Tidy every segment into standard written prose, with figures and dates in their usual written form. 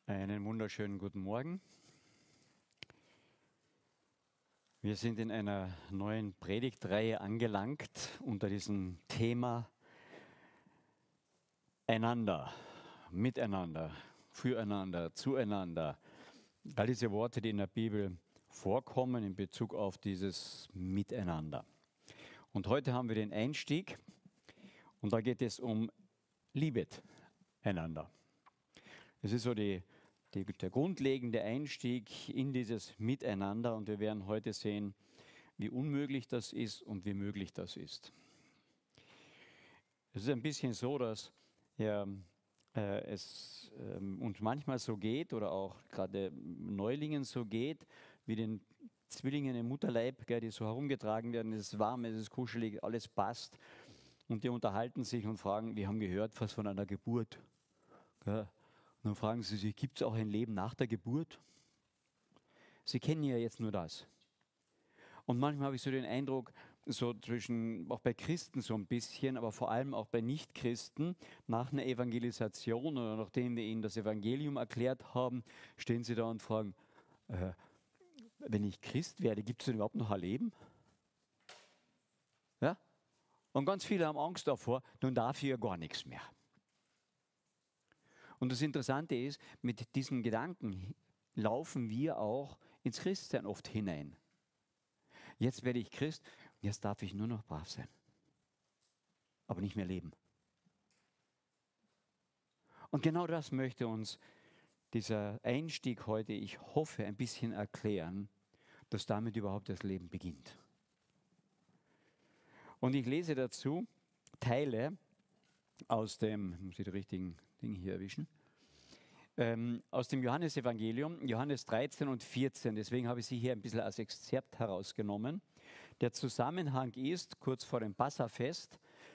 Einen wunderschönen guten Morgen. Wir sind in einer neuen Predigtreihe angelangt unter diesem Thema Einander, Miteinander, Füreinander, Zueinander. All diese Worte, die in der Bibel vorkommen in Bezug auf dieses Miteinander. Und heute haben wir den Einstieg und da geht es um Liebet einander. Es ist so der grundlegende Einstieg in dieses Miteinander und wir werden heute sehen, wie unmöglich das ist und wie möglich das ist. Es ist ein bisschen so, dass es uns manchmal so geht oder auch gerade Neulingen so geht, wie den Zwillingen im Mutterleib, die so herumgetragen werden. Es ist warm, es ist kuschelig, alles passt und die unterhalten sich und fragen, wir haben gehört, was von einer Geburt. Und dann fragen sie sich, gibt es auch ein Leben nach der Geburt? Sie kennen ja jetzt nur das. Und manchmal habe ich so den Eindruck, so zwischen, auch bei Christen so ein bisschen, aber vor allem auch bei Nichtchristen, nach einer Evangelisation oder nachdem wir ihnen das Evangelium erklärt haben, stehen sie da und fragen, wenn ich Christ werde, gibt es denn überhaupt noch ein Leben? Ja? Und ganz viele haben Angst davor, nun darf ich ja gar nichts mehr. Und das Interessante ist, mit diesen Gedanken laufen wir auch ins Christsein oft hinein. Jetzt werde ich Christ, jetzt darf ich nur noch brav sein, aber nicht mehr leben. Und genau das möchte uns dieser Einstieg heute, ich hoffe, ein bisschen erklären, dass damit überhaupt das Leben beginnt. Und ich lese dazu Teile aus dem, muss ich die richtigen Dinge hier erwischen, aus dem Johannesevangelium, Johannes 13 und 14. Deswegen habe ich sie hier ein bisschen als Exzerpt herausgenommen. Der Zusammenhang ist, kurz vor dem Passafest,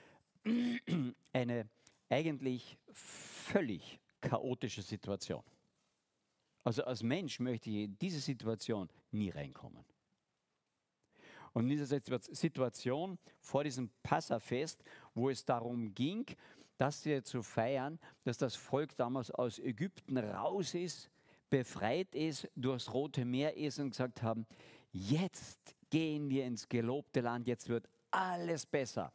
eine eigentlich völlig chaotische Situation. Also als Mensch möchte ich in diese Situation nie reinkommen. Und in dieser Situation vor diesem Passafest, wo es darum ging, das hier zu feiern, dass das Volk damals aus Ägypten raus ist, befreit ist, durchs Rote Meer ist und gesagt haben, jetzt gehen wir ins gelobte Land, jetzt wird alles besser.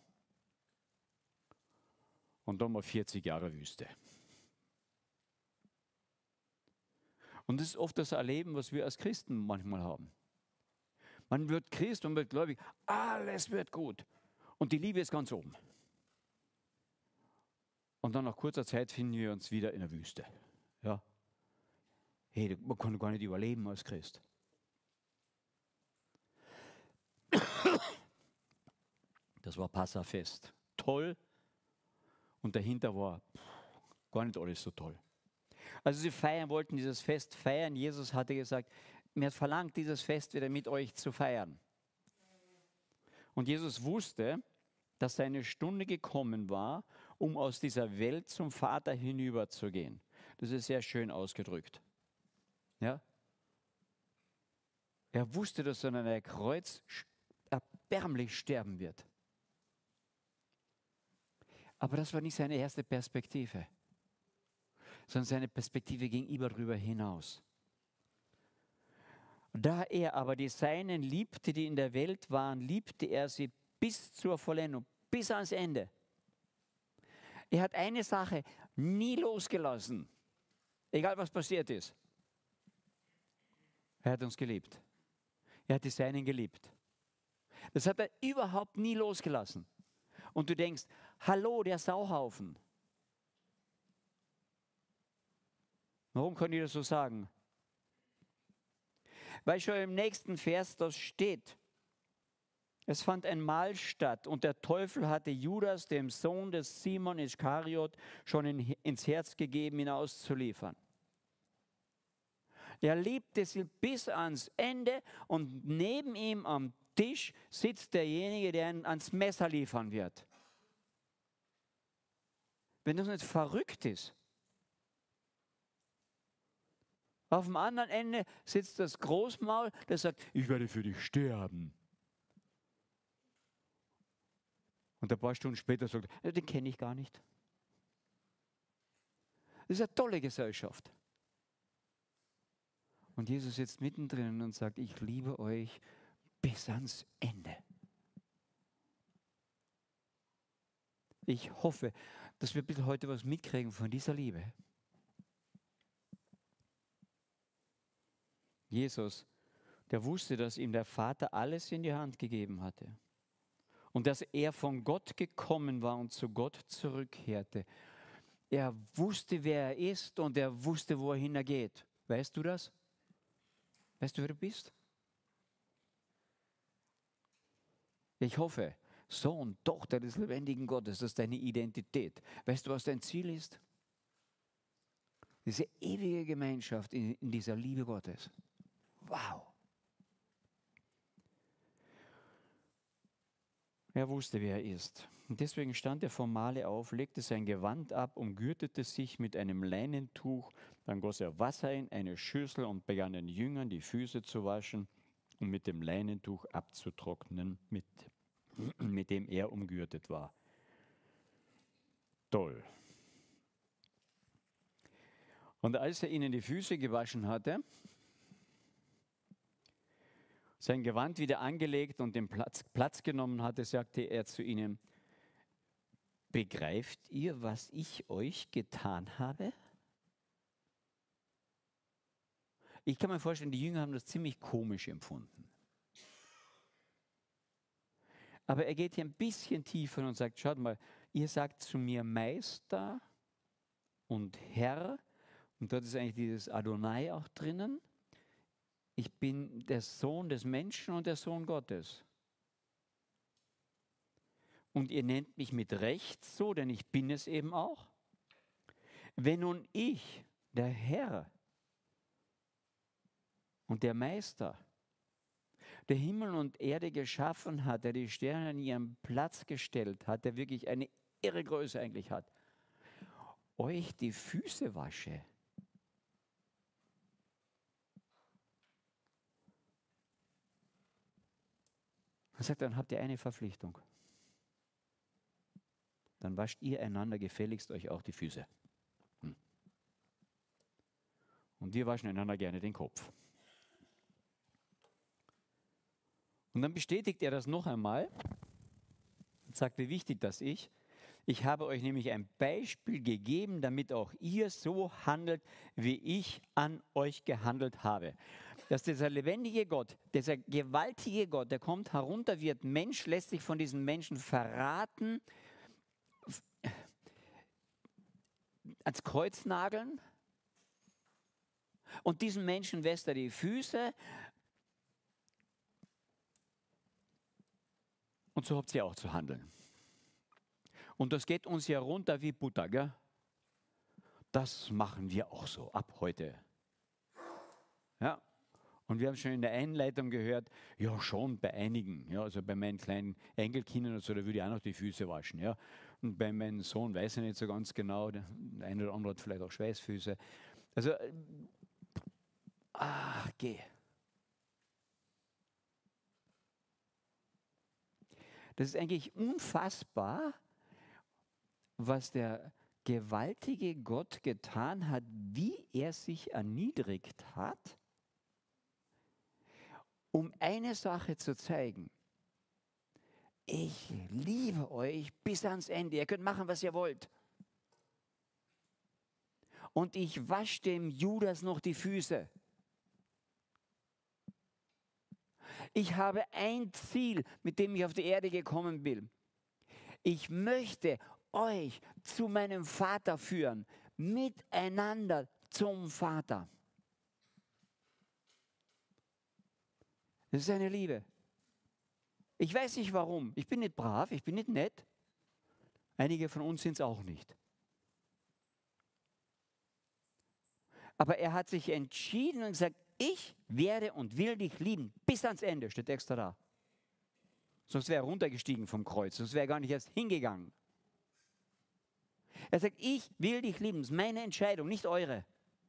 Und dann mal 40 Jahre Wüste. Und das ist oft das Erleben, was wir als Christen manchmal haben. Man wird Christ und wird gläubig, alles wird gut. Und die Liebe ist ganz oben. Und dann nach kurzer Zeit finden wir uns wieder in der Wüste. Ja. Hey, man kann gar nicht überleben als Christ. Das war Passafest. Toll. Und dahinter war gar nicht alles so toll. Also sie wollten dieses Fest feiern. Jesus hatte gesagt, mir hat verlangt, dieses Fest wieder mit euch zu feiern. Und Jesus wusste, dass seine Stunde gekommen war, um aus dieser Welt zum Vater hinüberzugehen. Das ist sehr schön ausgedrückt. Ja? Er wusste, dass er an einem Kreuz erbärmlich sterben wird. Aber das war nicht seine erste Perspektive, sondern seine Perspektive ging darüber hinaus. Da er aber die Seinen liebte, die in der Welt waren, liebte er sie bis zur Vollendung, bis ans Ende. Er hat eine Sache nie losgelassen, egal was passiert ist. Er hat uns geliebt. Er hat die Seinen geliebt. Das hat er überhaupt nie losgelassen. Und du denkst, hallo, der Sauhaufen. Warum kann ich das so sagen? Weil schon im nächsten Vers das steht. Es fand ein Mahl statt und der Teufel hatte Judas, dem Sohn des Simon Iskariot, schon ins Herz gegeben, ihn auszuliefern. Er liebte sie bis ans Ende und neben ihm am Tisch sitzt derjenige, der ihn ans Messer liefern wird. Wenn das nicht verrückt ist. Auf dem anderen Ende sitzt das Großmaul, das sagt, ich werde für dich sterben. Und ein paar Stunden später sagt er, den kenne ich gar nicht. Das ist eine tolle Gesellschaft. Und Jesus sitzt mittendrin und sagt, ich liebe euch bis ans Ende. Ich hoffe, dass wir bitte heute was mitkriegen von dieser Liebe. Jesus, der wusste, dass ihm der Vater alles in die Hand gegeben hatte. Und dass er von Gott gekommen war und zu Gott zurückkehrte. Er wusste, wer er ist und er wusste, wohin er geht. Weißt du das? Weißt du, wer du bist? Ich hoffe, Sohn, Tochter des lebendigen Gottes, das ist deine Identität. Weißt du, was dein Ziel ist? Diese ewige Gemeinschaft in dieser Liebe Gottes. Wow! Er wusste, wer er ist. Und deswegen stand er vom Mahle auf, legte sein Gewand ab, umgürtete sich mit einem Leinentuch, dann goss er Wasser in eine Schüssel und begann den Jüngern die Füße zu waschen und mit dem Leinentuch abzutrocknen, mit dem er umgürtet war. Toll. Und als er ihnen die Füße gewaschen hatte, sein Gewand wieder angelegt und den Platz genommen hatte, sagte er zu ihnen, begreift ihr, was ich euch getan habe? Ich kann mir vorstellen, die Jünger haben das ziemlich komisch empfunden. Aber er geht hier ein bisschen tiefer und sagt, schaut mal, ihr sagt zu mir Meister und Herr, und dort ist eigentlich dieses Adonai auch drinnen. Ich bin der Sohn des Menschen und der Sohn Gottes. Und ihr nennt mich mit Recht so, denn ich bin es eben auch. Wenn nun ich, der Herr und der Meister, der Himmel und Erde geschaffen hat, der die Sterne an ihren Platz gestellt hat, der wirklich eine irre Größe eigentlich hat, euch die Füße wasche. Er sagt, dann habt ihr eine Verpflichtung. Dann wascht ihr einander gefälligst euch auch die Füße. Und wir waschen einander gerne den Kopf. Und dann bestätigt er das noch einmal und sagt, wie wichtig das ist. Ich habe euch nämlich ein Beispiel gegeben, damit auch ihr so handelt, wie ich an euch gehandelt habe. Dass dieser lebendige Gott, dieser gewaltige Gott, der kommt herunter, wird Mensch, lässt sich von diesen Menschen verraten, ans Kreuz nageln und diesen Menschen wäscht er die Füße und so habt ihr auch zu handeln. Und das geht uns ja runter wie Butter, gell? Das machen wir auch so ab heute. Ja. Und wir haben schon in der Einleitung gehört, ja schon bei einigen, ja, also bei meinen kleinen Enkelkindern oder so, da würde ich auch noch die Füße waschen. Ja. Und bei meinem Sohn weiß ich nicht so ganz genau, der eine oder andere hat vielleicht auch Schweißfüße. Also, geh. Das ist eigentlich unfassbar, was der gewaltige Gott getan hat, wie er sich erniedrigt hat, um eine Sache zu zeigen. Ich liebe euch bis ans Ende. Ihr könnt machen, was ihr wollt. Und ich wasche dem Judas noch die Füße. Ich habe ein Ziel, mit dem ich auf die Erde gekommen bin. Ich möchte euch zu meinem Vater führen, miteinander zum Vater. Das ist eine Liebe. Ich weiß nicht warum. Ich bin nicht brav, ich bin nicht nett. Einige von uns sind es auch nicht. Aber er hat sich entschieden und gesagt, ich werde und will dich lieben bis ans Ende, steht extra da. Sonst wäre er runtergestiegen vom Kreuz, sonst wäre er gar nicht erst hingegangen. Er sagt, ich will dich lieben, das ist meine Entscheidung, nicht eure.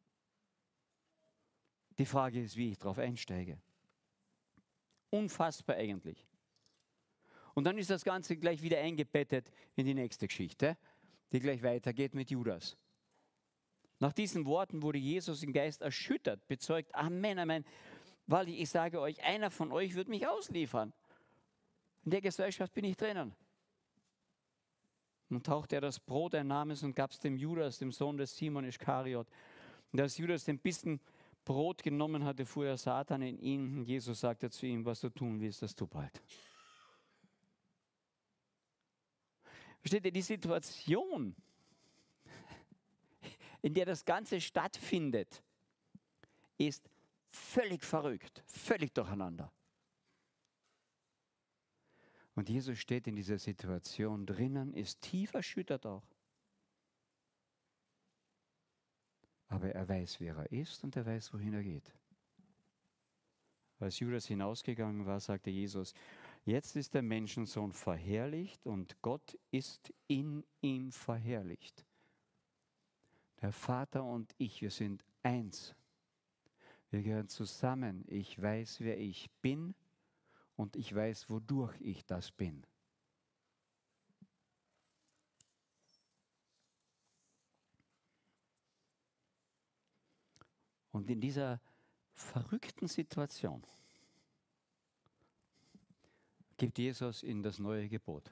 Die Frage ist, wie ich darauf einsteige. Unfassbar eigentlich. Und dann ist das Ganze gleich wieder eingebettet in die nächste Geschichte, die gleich weitergeht mit Judas. Nach diesen Worten wurde Jesus im Geist erschüttert, bezeugt, Amen, Amen. Weil ich sage euch, einer von euch wird mich ausliefern. In der Gesellschaft bin ich drinnen. Nun tauchte er das Brot, ein Namens, und gab es dem Judas, dem Sohn des Simon Ischkariot. Und als Judas den Bissen Brot genommen hatte, fuhr der Satan in ihn. Und Jesus sagte zu ihm, was du tun willst, das tu bald. Versteht ihr, die Situation, in der das Ganze stattfindet, ist völlig verrückt, völlig durcheinander. Und Jesus steht in dieser Situation drinnen, ist tief erschüttert auch. Aber er weiß, wer er ist und er weiß, wohin er geht. Als Judas hinausgegangen war, sagte Jesus, jetzt ist der Menschensohn verherrlicht und Gott ist in ihm verherrlicht. Der Vater und ich, wir sind eins. Wir gehören zusammen. Ich weiß, wer ich bin und ich weiß, wodurch ich das bin. Und in dieser verrückten Situation gibt Jesus ihnen das neue Gebot.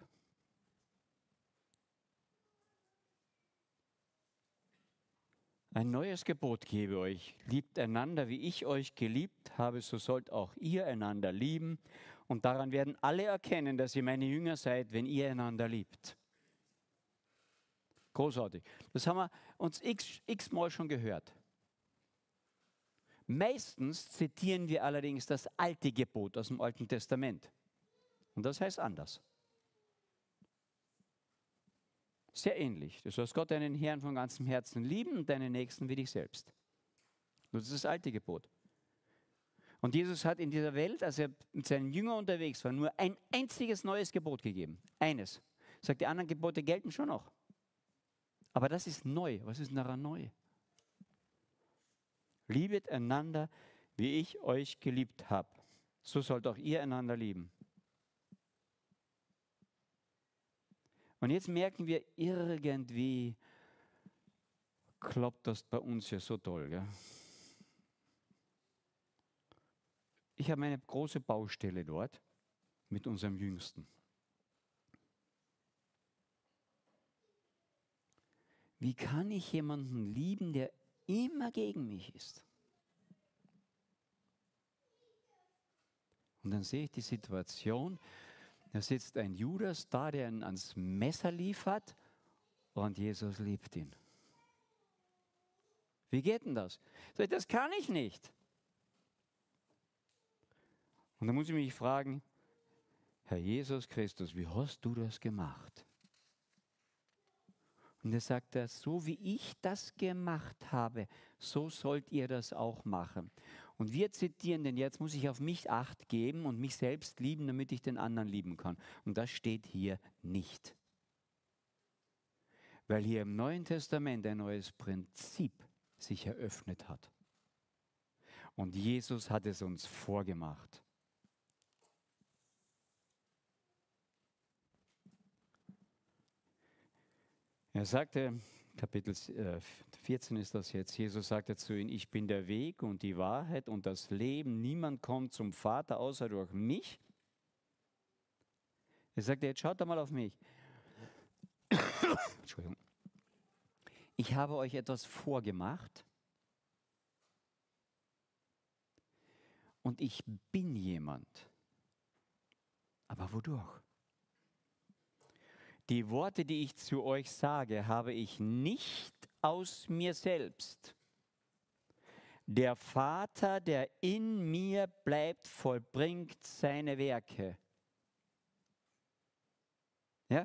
Ein neues Gebot gebe euch, liebt einander, wie ich euch geliebt habe, so sollt auch ihr einander lieben. Und daran werden alle erkennen, dass ihr meine Jünger seid, wenn ihr einander liebt. Großartig. Das haben wir uns x-mal schon gehört. Meistens zitieren wir allerdings das alte Gebot aus dem Alten Testament. Und das heißt anders. Sehr ähnlich. Du sollst Gott, deinen Herrn, von ganzem Herzen lieben und deinen Nächsten wie dich selbst. Das ist das alte Gebot. Und Jesus hat in dieser Welt, als er mit seinen Jüngern unterwegs war, nur ein einziges neues Gebot gegeben. Eines. Er sagt, die anderen Gebote gelten schon noch. Aber das ist neu. Was ist denn daran neu? Liebet einander, wie ich euch geliebt habe. So sollt auch ihr einander lieben. Und jetzt merken wir, irgendwie klappt das bei uns ja so toll. Gell? Ich habe eine große Baustelle dort mit unserem Jüngsten. Wie kann ich jemanden lieben, der immer gegen mich ist? Und dann sehe ich die Situation, da sitzt ein Judas da, der ihn ans Messer liefert und Jesus liebt ihn. Wie geht denn das? Sag ich, das kann ich nicht. Und dann muss ich mich fragen, Herr Jesus Christus, wie hast du das gemacht? Und er sagt, so wie ich das gemacht habe, so sollt ihr das auch machen. Und wir zitieren, denn jetzt muss ich auf mich Acht geben und mich selbst lieben, damit ich den anderen lieben kann. Und das steht hier nicht. Weil hier im Neuen Testament ein neues Prinzip sich eröffnet hat. Und Jesus hat es uns vorgemacht. Er sagte, Kapitel 14 ist das jetzt, Jesus sagte zu ihnen, ich bin der Weg und die Wahrheit und das Leben. Niemand kommt zum Vater außer durch mich. Er sagte, jetzt schaut doch mal auf mich. Entschuldigung. Ich habe euch etwas vorgemacht und ich bin jemand. Aber wodurch? Die Worte, die ich zu euch sage, habe ich nicht aus mir selbst. Der Vater, der in mir bleibt, vollbringt seine Werke. Ja?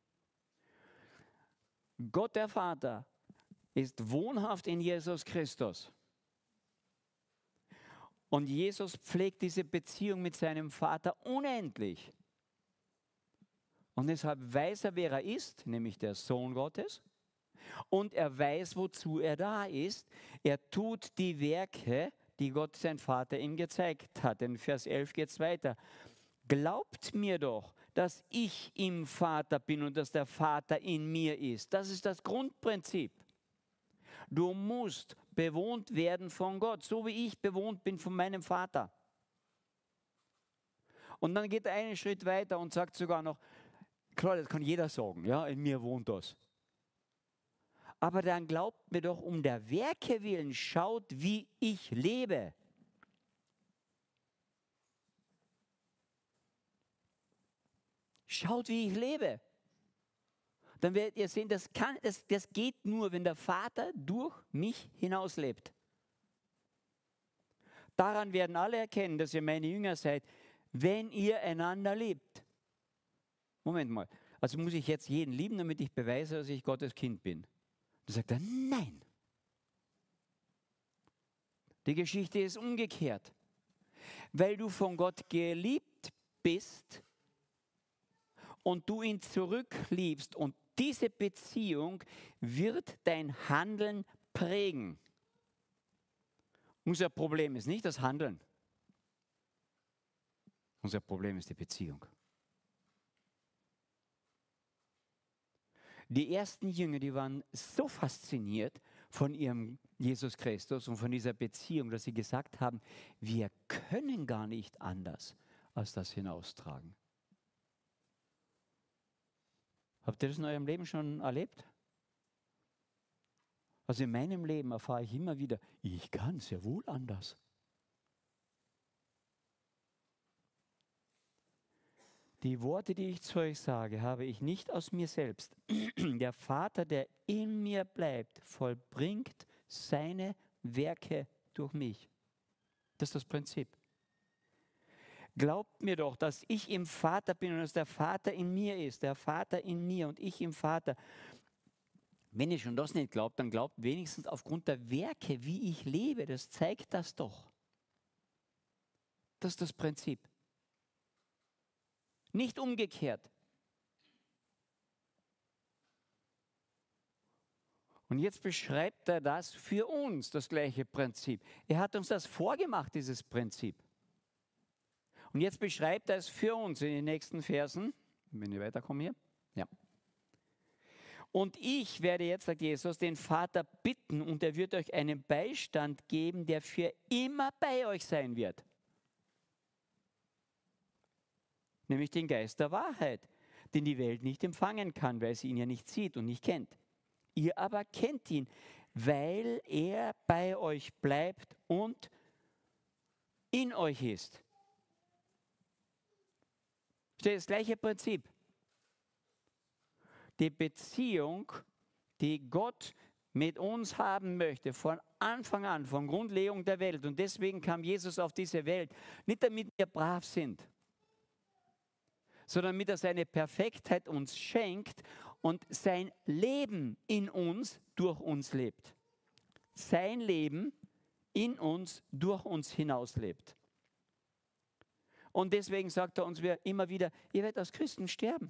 Gott der Vater ist wohnhaft in Jesus Christus. Und Jesus pflegt diese Beziehung mit seinem Vater unendlich. Und deshalb weiß er, wer er ist, nämlich der Sohn Gottes. Und er weiß, wozu er da ist. Er tut die Werke, die Gott, sein Vater, ihm gezeigt hat. In Vers 11 geht es weiter. Glaubt mir doch, dass ich im Vater bin und dass der Vater in mir ist. Das ist das Grundprinzip. Du musst bewohnt werden von Gott, so wie ich bewohnt bin von meinem Vater. Und dann geht er einen Schritt weiter und sagt sogar noch, klar, das kann jeder sagen, ja, in mir wohnt das. Aber dann glaubt mir doch um der Werke willen, schaut, wie ich lebe. Schaut, wie ich lebe. Dann werdet ihr sehen, das geht nur, wenn der Vater durch mich hinauslebt. Daran werden alle erkennen, dass ihr meine Jünger seid, wenn ihr einander liebt. Moment mal, also muss ich jetzt jeden lieben, damit ich beweise, dass ich Gottes Kind bin? Da sagt er, nein. Die Geschichte ist umgekehrt. Weil du von Gott geliebt bist und du ihn zurückliebst und diese Beziehung wird dein Handeln prägen. Unser Problem ist nicht das Handeln. Unser Problem ist die Beziehung. Die ersten Jünger, die waren so fasziniert von ihrem Jesus Christus und von dieser Beziehung, dass sie gesagt haben, wir können gar nicht anders als das hinaustragen. Habt ihr das in eurem Leben schon erlebt? Also in meinem Leben erfahre ich immer wieder, ich kann sehr wohl anders. Die Worte, die ich zu euch sage, habe ich nicht aus mir selbst. Der Vater, der in mir bleibt, vollbringt seine Werke durch mich. Das ist das Prinzip. Glaubt mir doch, dass ich im Vater bin und dass der Vater in mir ist. Der Vater in mir und ich im Vater. Wenn ihr schon das nicht glaubt, dann glaubt wenigstens aufgrund der Werke, wie ich lebe. Das zeigt das doch. Das ist das Prinzip. Nicht umgekehrt. Und jetzt beschreibt er das für uns, das gleiche Prinzip. Er hat uns das vorgemacht, dieses Prinzip. Und jetzt beschreibt er es für uns in den nächsten Versen. Wenn wir weiterkommen hier. Ja. Und ich werde jetzt, sagt Jesus, den Vater bitten und er wird euch einen Beistand geben, der für immer bei euch sein wird. Nämlich den Geist der Wahrheit, den die Welt nicht empfangen kann, weil sie ihn ja nicht sieht und nicht kennt. Ihr aber kennt ihn, weil er bei euch bleibt und in euch ist. Das gleiche Prinzip. Die Beziehung, die Gott mit uns haben möchte, von Anfang an, von Grundlegung der Welt. Und deswegen kam Jesus auf diese Welt, nicht damit wir brav sind, sondern damit er seine Perfektheit uns schenkt und sein Leben in uns, durch uns lebt. Sein Leben in uns, durch uns hinauslebt. Und deswegen sagt er uns immer wieder, ihr werdet als Christen sterben.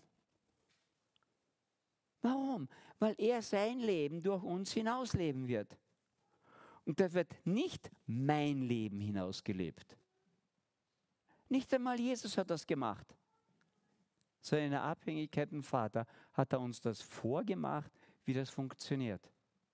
Warum? Weil er sein Leben durch uns hinausleben wird. Und da wird nicht mein Leben hinausgelebt. Nicht einmal Jesus hat das gemacht. Sondern in der Abhängigkeit vom Vater hat er uns das vorgemacht, wie das funktioniert.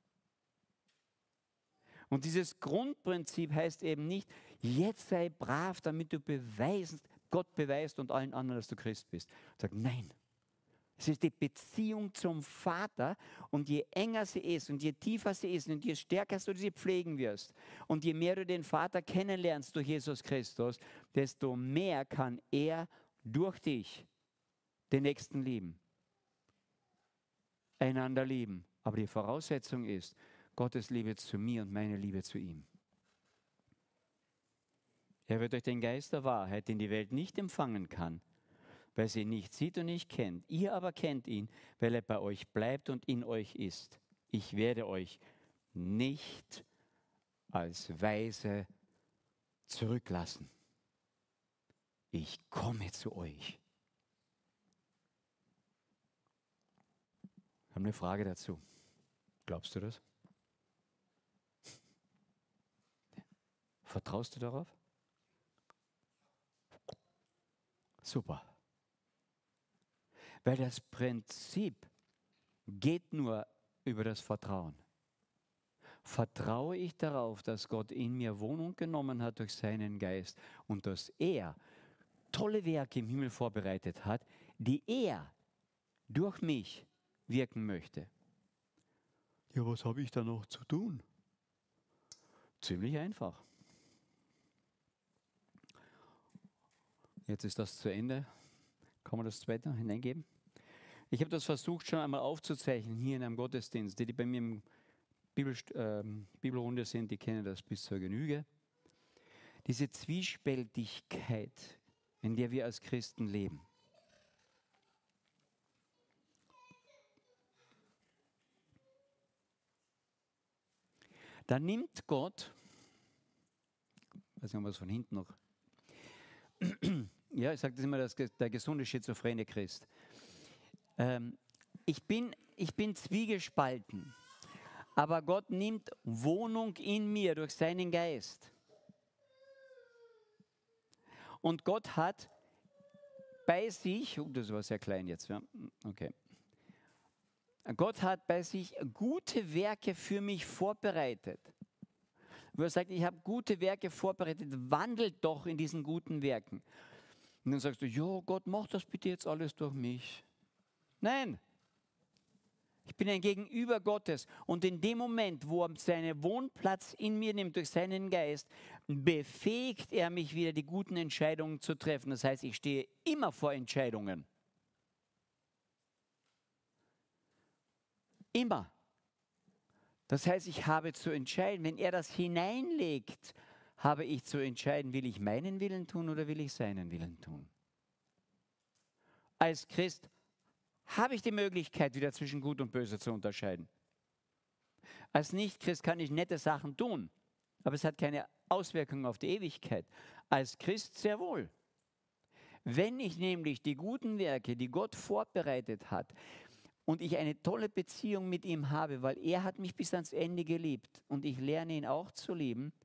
Und dieses Grundprinzip heißt eben nicht, jetzt sei brav, damit du Gott beweist und allen anderen, dass du Christ bist. Sag, nein. Es ist die Beziehung zum Vater und je enger sie ist und je tiefer sie ist und je stärker du sie pflegen wirst und je mehr du den Vater kennenlernst durch Jesus Christus, desto mehr kann er durch dich den Nächsten lieben, einander lieben. Aber die Voraussetzung ist Gottes Liebe zu mir und meine Liebe zu ihm. Er wird euch den Geist der Wahrheit, den die Welt nicht empfangen kann, weil sie ihn nicht sieht und nicht kennt. Ihr aber kennt ihn, weil er bei euch bleibt und in euch ist. Ich werde euch nicht als Weise zurücklassen. Ich komme zu euch. Ich habe eine Frage dazu. Glaubst du das? Vertraust du darauf? Super. Weil das Prinzip geht nur über das Vertrauen. vertraue ich darauf, dass Gott in mir Wohnung genommen hat durch seinen Geist und dass er tolle Werke im Himmel vorbereitet hat, die er durch mich wirken möchte. Ja, was habe ich da noch zu tun? Ziemlich einfach. Jetzt ist das zu Ende. Kann man das zweite hineingeben? Ich habe das versucht schon einmal aufzuzeichnen hier in einem Gottesdienst. Die bei mir im Bibelrunde sind, die kennen das bis zur Genüge. Diese Zwiespältigkeit, in der wir als Christen leben. Da nimmt Gott, weiß nicht, ob man es von hinten noch, ja, ich sage das immer, der gesunde schizophrene Christ. Ich bin zwiegespalten, aber Gott nimmt Wohnung in mir durch seinen Geist. Und Gott hat bei sich, das war sehr klein jetzt, ja, okay. Gott hat bei sich gute Werke für mich vorbereitet. Wo er sagt, ich habe gute Werke vorbereitet, wandelt doch in diesen guten Werken. Und dann sagst du, ja Gott, mach das bitte jetzt alles durch mich. Nein, ich bin ein Gegenüber Gottes und in dem Moment, wo er seinen Wohnplatz in mir nimmt durch seinen Geist, befähigt er mich wieder, die guten Entscheidungen zu treffen. Das heißt, ich stehe immer vor Entscheidungen. Immer. Das heißt, ich habe zu entscheiden, wenn er das hineinlegt, habe ich zu entscheiden, will ich meinen Willen tun oder will ich seinen Willen tun. Als Christ habe ich die Möglichkeit, wieder zwischen Gut und Böse zu unterscheiden. Als Nicht-Christ kann ich nette Sachen tun, aber es hat keine Auswirkungen auf die Ewigkeit. Als Christ sehr wohl. Wenn ich nämlich die guten Werke, die Gott vorbereitet hat, und ich eine tolle Beziehung mit ihm habe, weil er hat mich bis ans Ende geliebt und ich lerne ihn auch zu lieben,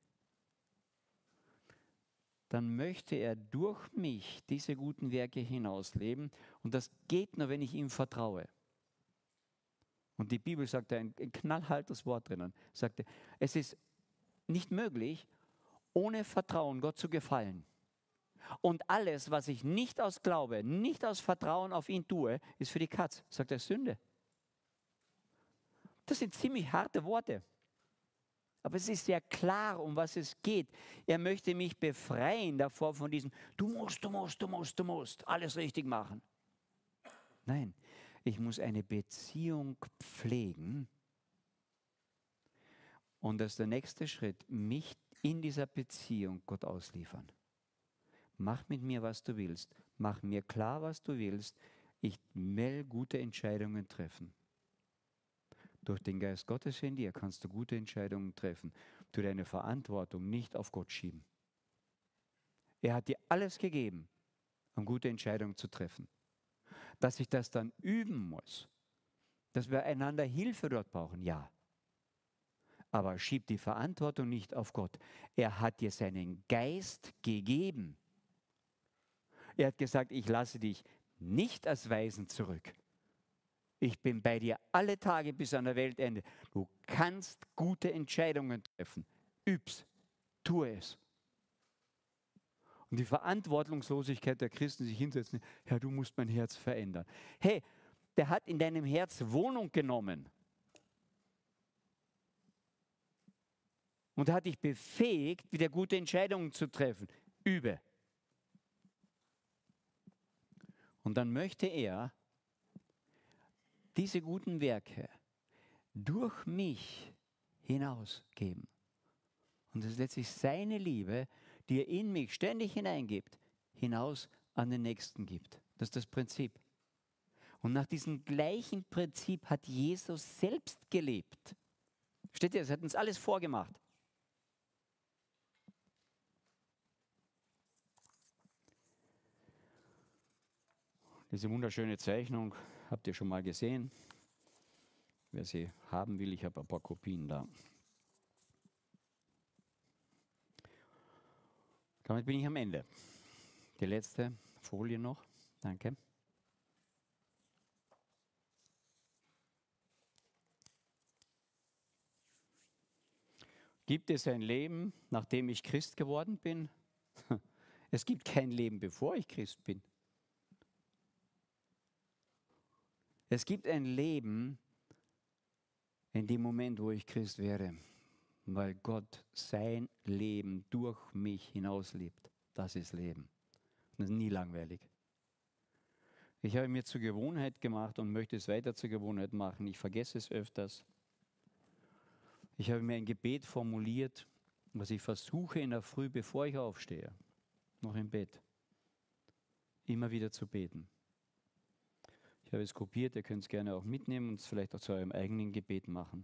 dann möchte er durch mich diese guten Werke hinausleben und das geht nur, wenn ich ihm vertraue. Und die Bibel sagt ein knallhartes Wort drinnen, sagte, es ist nicht möglich, ohne Vertrauen Gott zu gefallen. Und alles, was ich nicht aus Glaube, nicht aus Vertrauen auf ihn tue, ist für die Katz, sagt er, Sünde. Das sind ziemlich harte Worte. Aber es ist sehr klar, um was es geht. Er möchte mich befreien davor von diesem, du musst alles richtig machen. Nein, ich muss eine Beziehung pflegen. Und das ist der nächste Schritt, mich in dieser Beziehung Gott ausliefern. Mach mit mir, was du willst. Mach mir klar, was du willst. Ich will gute Entscheidungen treffen. Durch den Geist Gottes in dir kannst du gute Entscheidungen treffen. Du deine Verantwortung nicht auf Gott schieben. Er hat dir alles gegeben, um gute Entscheidungen zu treffen. Dass ich das dann üben muss, dass wir einander Hilfe dort brauchen, ja. Aber schieb die Verantwortung nicht auf Gott. Er hat dir seinen Geist gegeben. Er hat gesagt, ich lasse dich nicht als Waisen zurück. Ich bin bei dir alle Tage bis an der Weltende. Du kannst gute Entscheidungen treffen. Üb's, tue es. Und die Verantwortungslosigkeit der Christen, sich hinsetzen, Herr, du musst mein Herz verändern. Hey, der hat in deinem Herz Wohnung genommen. Und hat dich befähigt, wieder gute Entscheidungen zu treffen. Übe. Und dann möchte er diese guten Werke durch mich hinausgeben. Und es ist letztlich seine Liebe, die er in mich ständig hineingibt, hinaus an den Nächsten gibt. Das ist das Prinzip. Und nach diesem gleichen Prinzip hat Jesus selbst gelebt. Steht ihr, es hat uns alles vorgemacht. Diese wunderschöne Zeichnung habt ihr schon mal gesehen. Wer sie haben will, ich habe ein paar Kopien da. Damit bin ich am Ende. Die letzte Folie noch. Danke. Gibt es ein Leben, nachdem ich Christ geworden bin? Es gibt kein Leben, bevor ich Christ bin. Es gibt ein Leben in dem Moment, wo ich Christ werde, weil Gott sein Leben durch mich hinauslebt. Das ist Leben. Das ist nie langweilig. Ich habe mir zur Gewohnheit gemacht und möchte es weiter zur Gewohnheit machen. Ich vergesse es öfters. Ich habe mir ein Gebet formuliert, was ich versuche in der Früh, bevor ich aufstehe, noch im Bett, immer wieder zu beten. Ich habe es kopiert, ihr könnt es gerne auch mitnehmen und es vielleicht auch zu eurem eigenen Gebet machen.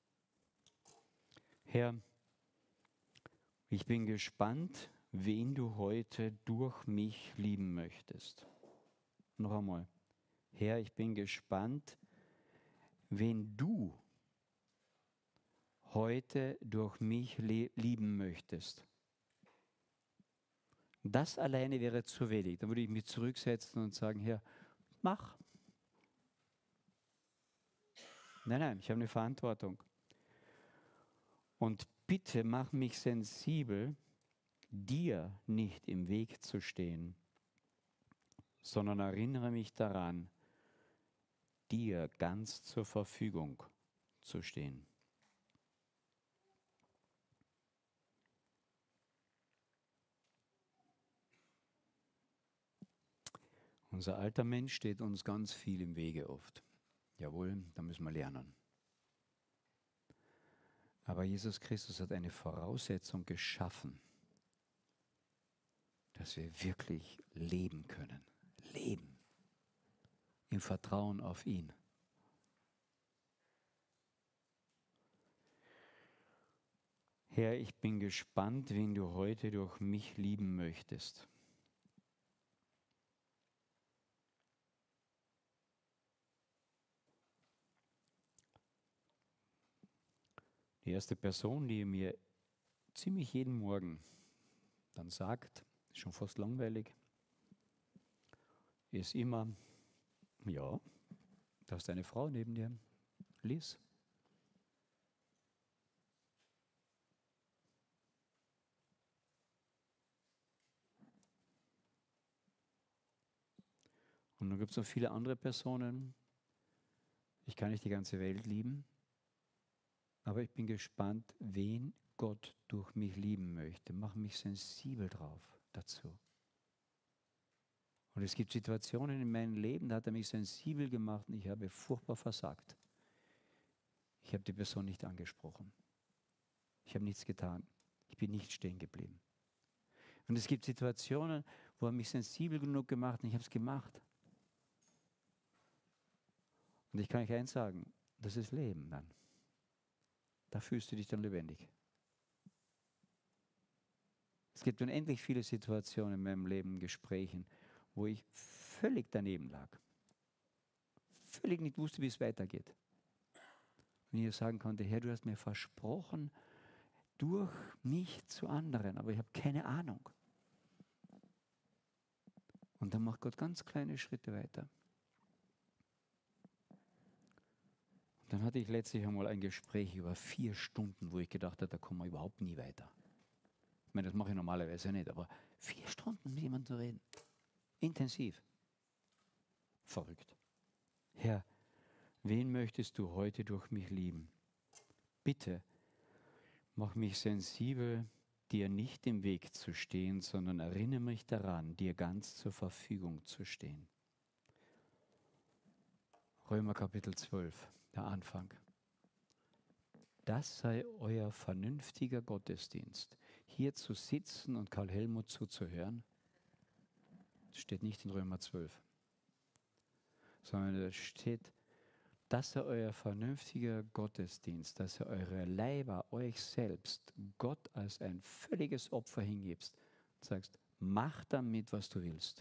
Herr, ich bin gespannt, wen du heute durch mich lieben möchtest. Noch einmal. Herr, ich bin gespannt, wen du heute durch mich lieben möchtest. Das alleine wäre zu wenig. Dann würde ich mich zurücksetzen und sagen, Herr, mach. Nein, ich habe eine Verantwortung. Und bitte mach mich sensibel, dir nicht im Weg zu stehen, sondern erinnere mich daran, dir ganz zur Verfügung zu stehen. Unser alter Mensch steht uns ganz viel im Wege oft. Jawohl, da müssen wir lernen. Aber Jesus Christus hat eine Voraussetzung geschaffen, dass wir wirklich leben können. Leben. Im Vertrauen auf ihn. Herr, ich bin gespannt, wen du heute durch mich lieben möchtest. Die erste Person, die mir ziemlich jeden Morgen dann sagt, ist schon fast langweilig, ist immer, ja, da ist eine Frau neben dir, Liz. Und dann gibt es noch viele andere Personen. Ich kann nicht die ganze Welt lieben, aber ich bin gespannt, wen Gott durch mich lieben möchte. Mach mich sensibel drauf dazu. Und es gibt Situationen in meinem Leben, da hat er mich sensibel gemacht und ich habe furchtbar versagt. Ich habe die Person nicht angesprochen. Ich habe nichts getan. Ich bin nicht stehen geblieben. Und es gibt Situationen, wo er mich sensibel genug gemacht hat und ich habe es gemacht. Und ich kann euch eins sagen, das ist Leben dann. Da fühlst du dich dann lebendig. Es gibt unendlich viele Situationen in meinem Leben, Gesprächen, wo ich völlig daneben lag. Völlig nicht wusste, wie es weitergeht. Und ich sagen konnte, Herr, du hast mir versprochen, durch mich zu anderen, aber ich habe keine Ahnung. Und dann macht Gott ganz kleine Schritte weiter. Und dann hatte ich letztlich einmal ein Gespräch über 4 Stunden, wo ich gedacht habe, da kommen wir überhaupt nie weiter. Ich meine, das mache ich normalerweise nicht, aber 4 Stunden mit jemandem zu reden. Intensiv. Verrückt. Herr, wen möchtest du heute durch mich lieben? Bitte, mach mich sensibel, dir nicht im Weg zu stehen, sondern erinnere mich daran, dir ganz zur Verfügung zu stehen. Römer Kapitel 12, der Anfang. Das sei euer vernünftiger Gottesdienst. Hier zu sitzen und Karl Helmut zuzuhören, das steht nicht in Römer 12, sondern da steht, das sei euer vernünftiger Gottesdienst, dass ihr eure Leiber, euch selbst, Gott als ein völliges Opfer hingibst und sagst, mach damit, was du willst.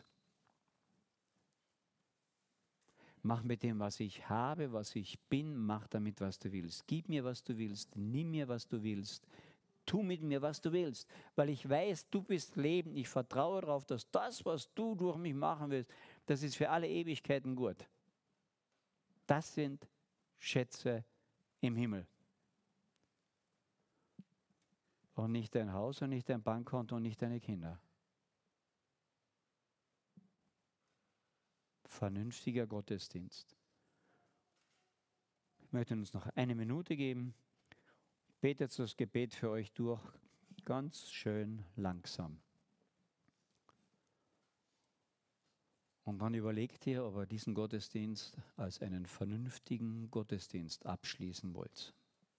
Mach mit dem, was ich habe, was ich bin, mach damit, was du willst. Gib mir, was du willst, nimm mir, was du willst. Tu mit mir, was du willst, weil ich weiß, du bist Leben. Ich vertraue darauf, dass das, was du durch mich machen willst, das ist für alle Ewigkeiten gut. Das sind Schätze im Himmel. Und nicht dein Haus und nicht dein Bankkonto und nicht deine Kinder. Vernünftiger Gottesdienst. Ich möchte uns noch eine Minute geben. Betet das Gebet für euch durch, ganz schön langsam. Und dann überlegt ihr, ob ihr diesen Gottesdienst als einen vernünftigen Gottesdienst abschließen wollt.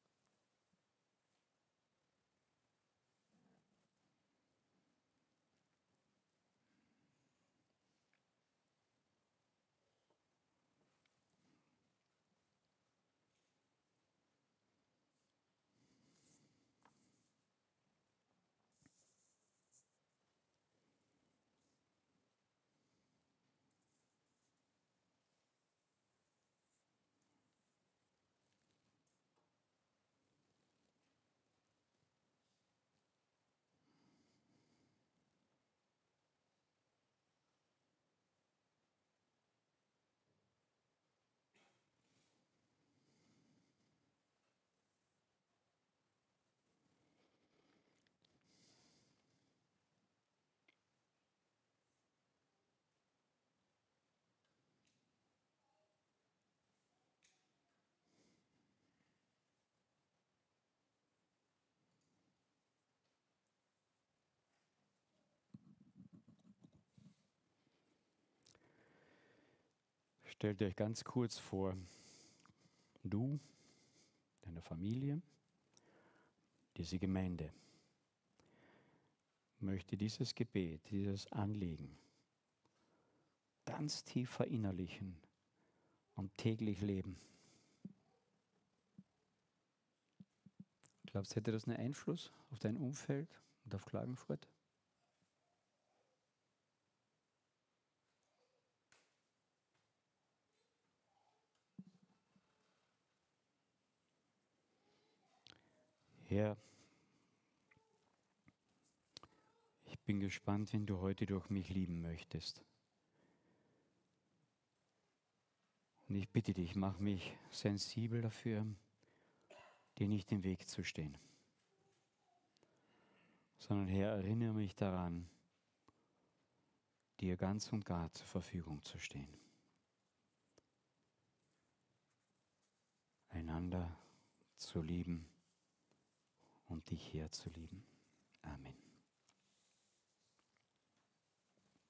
Stellt euch ganz kurz vor, du, deine Familie, diese Gemeinde möchte dieses Gebet, dieses Anliegen ganz tief verinnerlichen und täglich leben. Glaubst du, hätte das einen Einfluss auf dein Umfeld und auf Klagenfurt? Herr, ich bin gespannt, wenn du heute durch mich lieben möchtest. Und ich bitte dich, mach mich sensibel dafür, dir nicht im Weg zu stehen. Sondern Herr, erinnere mich daran, dir ganz und gar zur Verfügung zu stehen. Einander zu lieben und dich herzulieben. Amen.